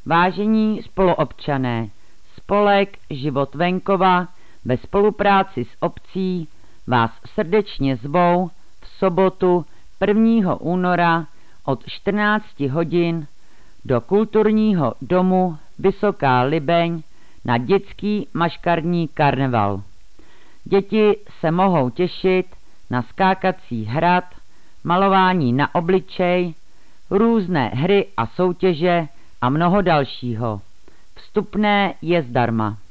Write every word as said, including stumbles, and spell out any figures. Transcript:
Vážení spoluobčané, spolek Život venkova ve spolupráci s obcí vás srdečně zvou v sobotu prvního února od čtrnácti hodin do kulturního domu Vysoká Libeň na dětský maškarní karneval. Děti se mohou těšit na skákací hrad, malování na obličej, různé hry a soutěže a mnoho dalšího. Vstupné je zdarma.